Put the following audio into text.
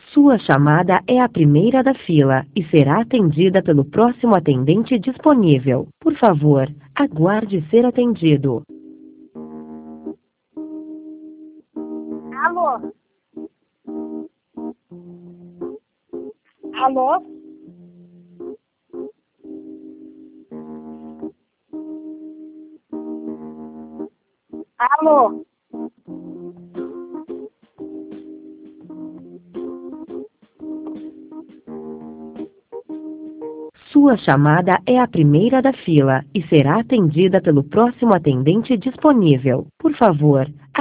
Sua chamada é a primeira da fila e será atendida pelo próximo atendente disponível. Por favor, aguarde ser atendido. Alô? Alô? Alô? Sua chamada é a primeira da fila e será atendida pelo próximo atendente disponível. Por favor,